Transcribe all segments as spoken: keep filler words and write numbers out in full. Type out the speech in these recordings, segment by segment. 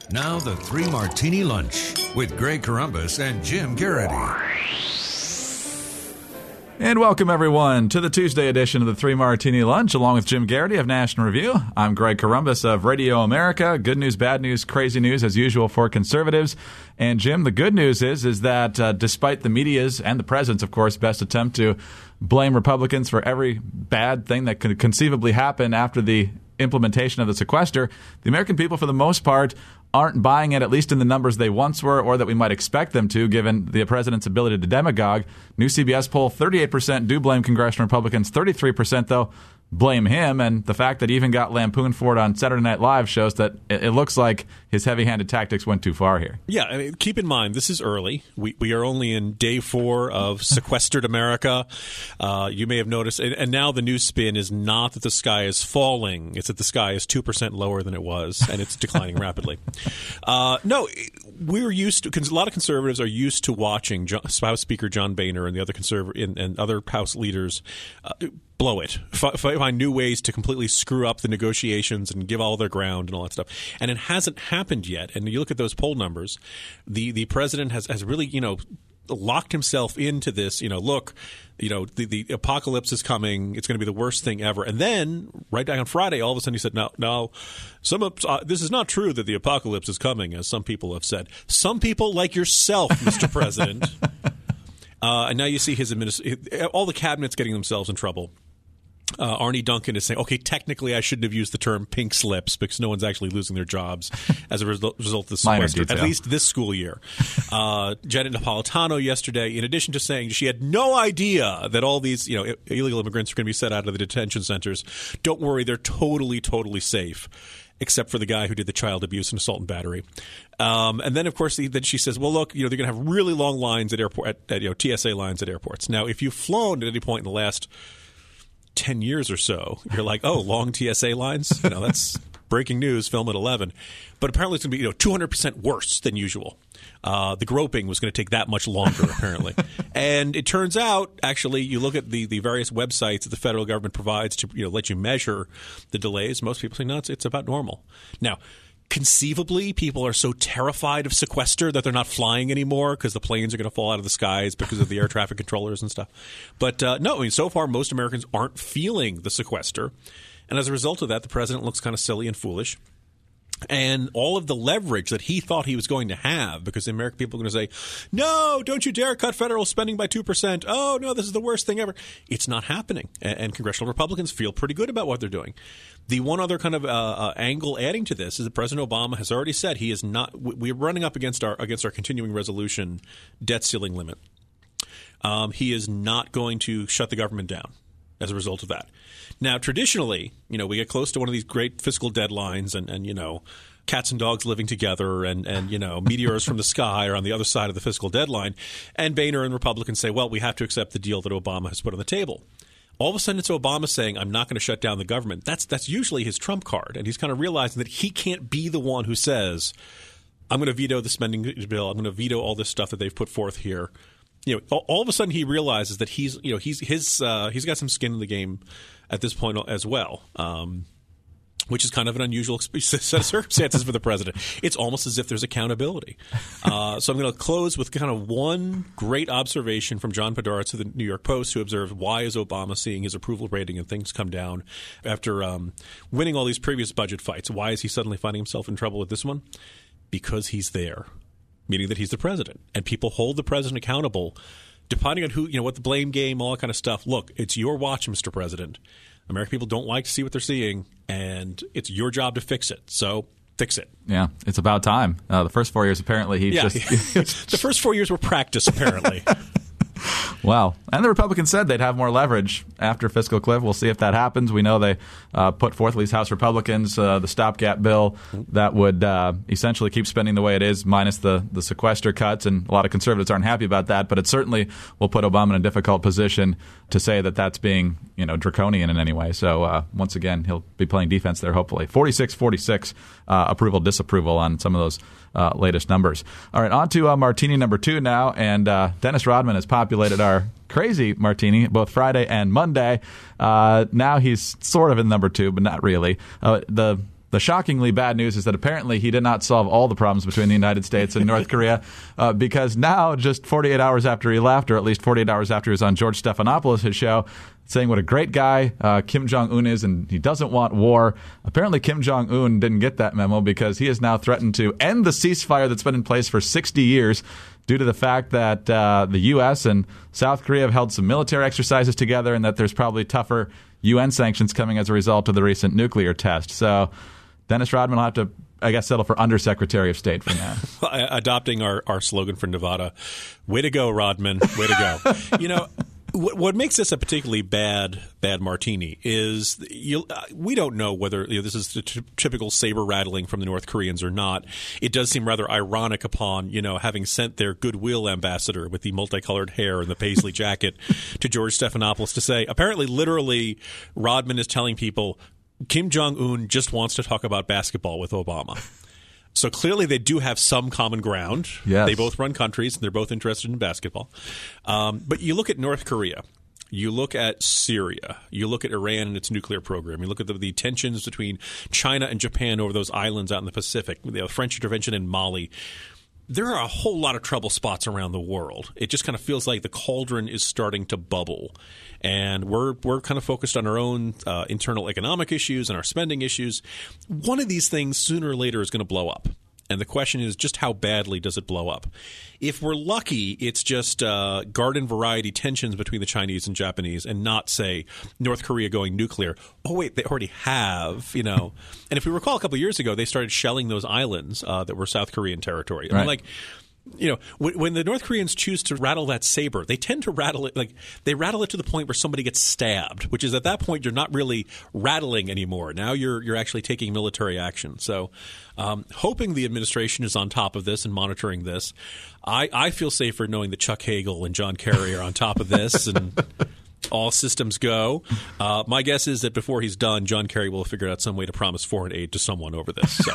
Now the Three Martini Lunch with Greg Corombos and Jim Garrity. And welcome, everyone, to the Tuesday edition of the Three Martini Lunch, along with Jim Garrity of National Review. I'm Greg Corombos of Radio America. Good news, bad news, crazy news, as usual, for conservatives. And, Jim, the good news is is that uh, despite the media's and the president's, of course, best attempt to blame Republicans for every bad thing that could conceivably happen after the implementation of the sequester, the American people, for the most part, aren't buying it, at least in the numbers they once were or that we might expect them to, given the president's ability to demagogue. New C B S poll, thirty-eight percent do blame congressional Republicans, thirty-three percent, though, blame him. And the fact that he even got lampooned for it on Saturday Night Live shows that it, it looks like his heavy-handed tactics went too far here. Yeah, I mean, keep in mind, this is early. We we are only in day four of sequestered America. Uh, you may have noticed, and, and now the new spin is not that the sky is falling. It's that the sky is two percent lower than it was, and it's declining rapidly. Uh, no, we're used to, a lot of conservatives are used to watching John, House Speaker John Boehner and the other conservative and, and other House leaders uh, blow it, f- find new ways to completely screw up the negotiations and give all their ground and all that stuff. And it hasn't happened yet. And you look at those poll numbers, the, the president has, has really, you know, locked himself into this, you know, look, you know, the, the apocalypse is coming. It's going to be the worst thing ever. And then right back on Friday, all of a sudden he said, no, no, some of, uh, this is not true that the apocalypse is coming, as some people have said. Some people like yourself, Mister President. Uh, and now you see his administration, all the cabinets getting themselves in trouble. Uh, Arnie Duncan is saying, okay, technically I shouldn't have used the term pink slips because no one's actually losing their jobs as a result, result of the sequester, at least this school year. Uh, Janet Napolitano yesterday, in addition to saying she had no idea that all these, you know, illegal immigrants are going to be set out of the detention centers, don't worry, they're totally, totally safe, except for the guy who did the child abuse and assault and battery. Um, and then, of course, then she says, well, look, you know, they're going to have really long lines at airport, at, at, you know, T S A lines at airports. Now, if you've flown at any point in the last ten years or so, you're like, oh, long T S A lines? You know, that's breaking news, film at eleven. But apparently it's going to be, you know, two hundred percent worse than usual. Uh, the groping was going to take that much longer, apparently. And it turns out, actually, you look at the, the various websites that the federal government provides to, you know, let you measure the delays. Most people say, no, it's, it's about normal. Now, conceivably, people are so terrified of sequester that they're not flying anymore because the planes are going to fall out of the skies because of the air traffic controllers and stuff. But uh, no, I mean, so far, most Americans aren't feeling the sequester. And as a result of that, the president looks kind of silly and foolish. And all of the leverage that he thought he was going to have, because the American people are going to say, no, don't you dare cut federal spending by two percent. Oh, no, this is the worst thing ever. It's not happening. And, and congressional Republicans feel pretty good about what they're doing. The one other kind of uh, uh, angle adding to this is that President Obama has already said he is not – we're running up against our against our continuing resolution debt ceiling limit. Um, he is not going to shut the government down as a result of that. Now, traditionally, you know, we get close to one of these great fiscal deadlines and, and you know, cats and dogs living together and, and, you know, meteors from the sky are on the other side of the fiscal deadline. And Boehner and Republicans say, well, we have to accept the deal that Obama has put on the table. All of a sudden, it's Obama saying, I'm not going to shut down the government. That's that's usually his trump card. And he's kind of realizing that he can't be the one who says, I'm going to veto the spending bill. I'm going to veto all this stuff that they've put forth here. You know, all, all of a sudden he realizes that he's, you know, he's his uh, he's got some skin in the game at this point as well, um, which is kind of an unusual set of circumstances for the president. It's almost as if there's accountability. Uh, so I'm going to close with kind of one great observation from John Podhoretz of the New York Post, who observed why is Obama seeing his approval rating and things come down after um, winning all these previous budget fights. Why is he suddenly finding himself in trouble with this one? Because he's there. Meaning that he's the president, and people hold the president accountable, depending on who, you know, what the blame game, all that kind of stuff. Look, it's your watch, Mister President. American people don't like to see what they're seeing, and it's your job to fix it. So fix it. Yeah, it's about time. Uh, the first four years, apparently, he yeah, just the first four years were practice, apparently. Wow. And the Republicans said they'd have more leverage after fiscal cliff. We'll see if that happens. We know they uh, put forth, at least House Republicans, uh, the stopgap bill that would uh, essentially keep spending the way it is, minus the, the sequester cuts. And a lot of conservatives aren't happy about that. But it certainly will put Obama in a difficult position to say that that's being, you know, draconian in any way. So uh, once again, he'll be playing defense there, hopefully. forty-six forty-six uh, approval, disapproval on some of those uh, latest numbers. All right, on to uh, Martini number two now. And uh, Dennis Rodman has populated our crazy Martini both Friday and Monday. Uh, now he's sort of in number two, but not really. Uh, the The shockingly bad news is that apparently he did not solve all the problems between the United States and North Korea uh, because now, just forty-eight hours after he left, or at least forty-eight hours after he was on George Stephanopoulos' show, saying what a great guy uh, Kim Jong-un is and he doesn't want war. Apparently Kim Jong-un didn't get that memo because he has now threatened to end the ceasefire that's been in place for sixty years due to the fact that uh, the U S and South Korea have held some military exercises together and that there's probably tougher U N sanctions coming as a result of the recent nuclear test. So Dennis Rodman will have to, I guess, settle for Undersecretary of State for now. Adopting our, our slogan for Nevada. Way to go, Rodman. Way to go. You know, what, what makes this a particularly bad bad martini is you, uh, we don't know whether you know, this is the t- typical saber rattling from the North Koreans or not. It does seem rather ironic upon, you know, having sent their goodwill ambassador with the multicolored hair and the paisley jacket to George Stephanopoulos to say, apparently, literally, Rodman is telling people, Kim Jong-un just wants to talk about basketball with Obama. So clearly they do have some common ground. Yes. They both run countries, and they're both interested in basketball. Um, but you look at North Korea. You look at Syria. You look at Iran and its nuclear program. You look at the, the tensions between China and Japan over those islands out in the Pacific, the French intervention in Mali. There are a whole lot of trouble spots around the world. It just kind of feels like the cauldron is starting to bubble. And we're we're kind of focused on our own uh, internal economic issues and our spending issues. One of these things sooner or later is going to blow up. And the question is just how badly does it blow up? If we're lucky, it's just uh, garden variety tensions between the Chinese and Japanese and not, say, North Korea going nuclear. Oh, wait, they already have, you know. And if we recall a couple of years ago, they started shelling those islands uh, that were South Korean territory. I mean, right. like, you know, when, when the North Koreans choose to rattle that saber, they tend to rattle it like they rattle it to the point where somebody gets stabbed, which is at that point you're not really rattling anymore. Now you're you're actually taking military action. So, um, hoping the administration is on top of this and monitoring this, I, I feel safer knowing that Chuck Hagel and John Kerry are on top of this and all systems go. Uh, my guess is that before he's done, John Kerry will have figured out some way to promise foreign aid to someone over this. So.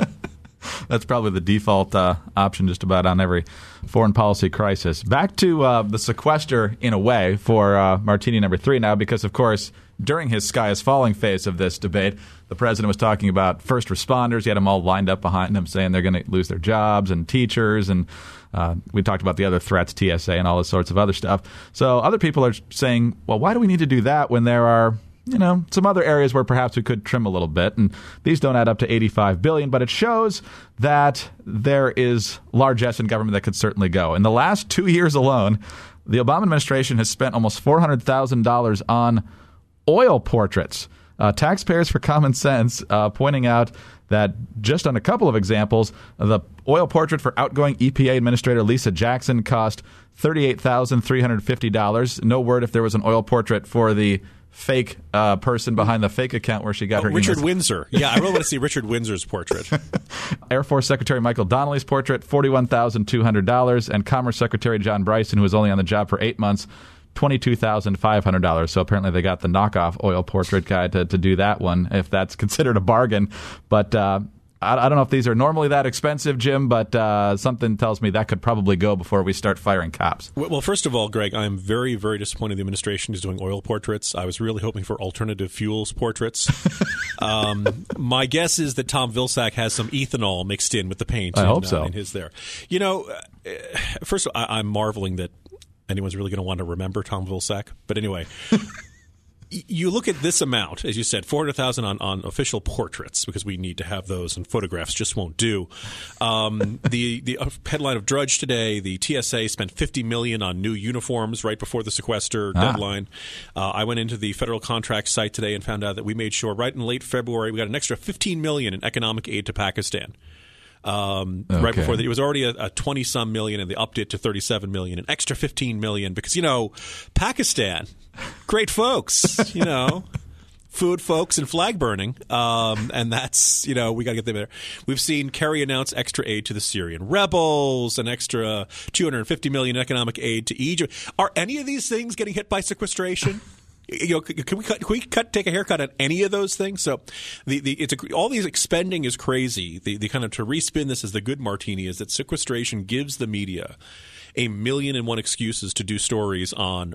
That's probably the default uh, option just about on every foreign policy crisis. Back to uh, the sequester, in a way, for uh, Martini number three now, because, of course, during his sky is falling phase of this debate, the president was talking about first responders. He had them all lined up behind him saying they're going to lose their jobs, and teachers, and uh, we talked about the other threats, T S A and all this sorts of other stuff. So other people are saying, well, why do we need to do that when there are, you know, some other areas where perhaps we could trim a little bit, and these don't add up to eighty-five billion dollars, but it shows that there is largesse in government that could certainly go. In the last two years alone, the Obama administration has spent almost four hundred thousand dollars on oil portraits. Uh, Taxpayers for Common Sense uh, pointing out that just on a couple of examples, the oil portrait for outgoing E P A Administrator Lisa Jackson cost thirty-eight thousand three hundred fifty dollars. No word if there was an oil portrait for the fake uh, person behind the fake account where she got oh, her Richard emails. Windsor. Yeah, I really want to see Richard Windsor's portrait. Air Force Secretary Michael Donnelly's portrait, forty-one thousand two hundred dollars. And Commerce Secretary John Bryson, who was only on the job for eight months, twenty-two thousand five hundred dollars. So apparently they got the knockoff oil portrait guy to, to do that one, if that's considered a bargain. But uh, I, I don't know if these are normally that expensive, Jim, but uh, something tells me that could probably go before we start firing cops. Well, first of all, Greg, I'm very, very disappointed the administration is doing oil portraits. I was really hoping for alternative fuels portraits. um, my guess is that Tom Vilsack has some ethanol mixed in with the paint. I in, hope so. Uh, in his there. You know, uh, first of all, I, I'm marveling that anyone's really going to want to remember Tom Vilsack. But anyway, you look at this amount, as you said, four hundred thousand dollars on, on official portraits, because we need to have those, and photographs just won't do. Um, the the headline of Drudge today, the T S A spent fifty million dollars on new uniforms right before the sequester ah. deadline. Uh, I went into the federal contract site today and found out that we made sure right in late February we got an extra fifteen million dollars in economic aid to Pakistan. Um, okay. Right before that, it was already a, a twenty some million, and they upped it to thirty-seven million, an extra fifteen million, because, you know, Pakistan, great folks, you know, food folks and flag burning. Um, and that's, you know, we got to get them there. We've seen Kerry announce extra aid to the Syrian rebels, an extra two hundred fifty million economic aid to Egypt. Are any of these things getting hit by sequestration? You know, can we cut? Can we cut? Take a haircut on any of those things? So, the, the it's a, all these expending is crazy. The the kind of to respin this as the good martini is that sequestration gives the media a million and one excuses to do stories on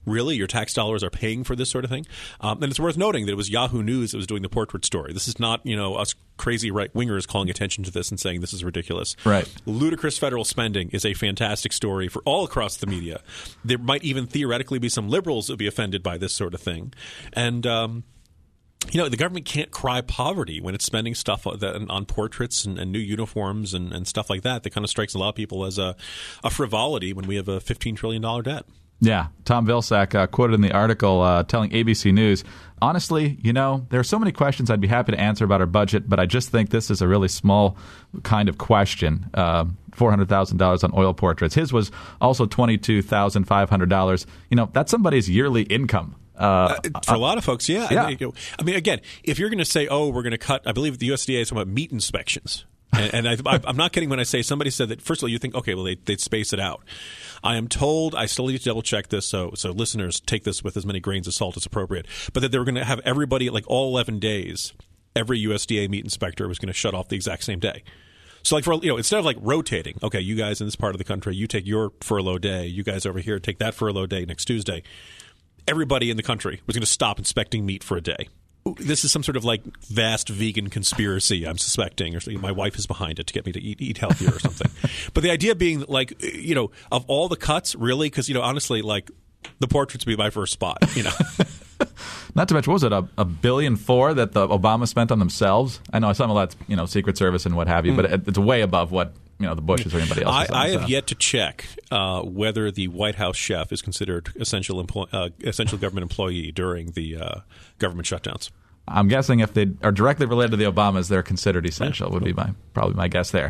Really? Your tax dollars are paying for this sort of thing? Um, and it's worth noting that it was Yahoo News that was doing the portrait story. This is not, you know, us crazy right-wingers calling attention to this and saying this is ridiculous. Right. Ludicrous federal spending is a fantastic story for all across the media. There might even theoretically be some liberals that would be offended by this sort of thing. And, um, you know, the government can't cry poverty when it's spending stuff on portraits and, and new uniforms and, and stuff like that. That kind of strikes a lot of people as a, a frivolity when we have a fifteen trillion dollars debt. Yeah. Tom Vilsack uh, quoted in the article uh, telling A B C News, honestly, you know, there are so many questions I'd be happy to answer about our budget, but I just think this is a really small kind of question. Uh, four hundred thousand dollars on oil portraits. His was also twenty-two thousand five hundred dollars. You know, that's somebody's yearly income. Uh, uh, for a lot of folks, yeah. yeah. I, mean, I mean, again, if you're going to say, oh, we're going to cut, I believe the U S D A is talking about meat inspections. and, and I, I, I'm not kidding when I say somebody said that, first of all, you think, okay, well, they, they'd space it out. I am told, I still need to double check this, so so listeners take this with as many grains of salt as appropriate, but that they were going to have everybody, like all eleven days, every U S D A meat inspector was going to shut off the exact same day. So like for, you know, instead of like rotating, okay, you guys in this part of the country, you take your furlough day, you guys over here take that furlough day next Tuesday. Everybody in the country was going to stop inspecting meat for a day. This is some sort of like vast vegan conspiracy, I'm suspecting, or my wife is behind it to get me to eat, eat healthier or something. But the idea being that, like, you know, of all the cuts, really, because, you know, honestly, like, the portraits would be my first spot, you know. Not to mention, what was it, a, a billion four that the Obama spent on themselves? I know some of that's, you know, Secret Service and what have you, mm. but it, it's way above what, you know, the Bushes or anybody else. I, on, I have so. yet to check uh, whether the White House chef is considered essential employ- uh, essential government employee during the uh, government shutdowns. I'm guessing if they are directly related to the Obamas, they're considered essential, would be my probably my guess there.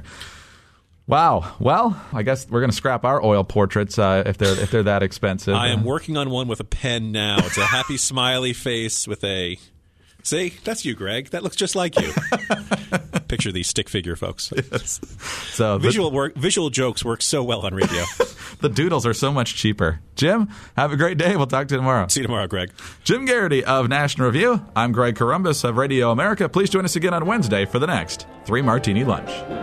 Wow. Well, I guess we're going to scrap our oil portraits uh, if they're if they're that expensive. I am working on one with a pen now. It's a happy smiley face with a... See? That's you, Greg. That looks just like you. Picture these stick figure folks. Yes. So visual the, work, visual jokes work so well on radio. The doodles are so much cheaper. Jim, have a great day. We'll talk to you tomorrow. See you tomorrow, Greg. Jim Garrity of National Review. I'm Greg Corombos of Radio America. Please join us again on Wednesday for the next Three Martini Lunch.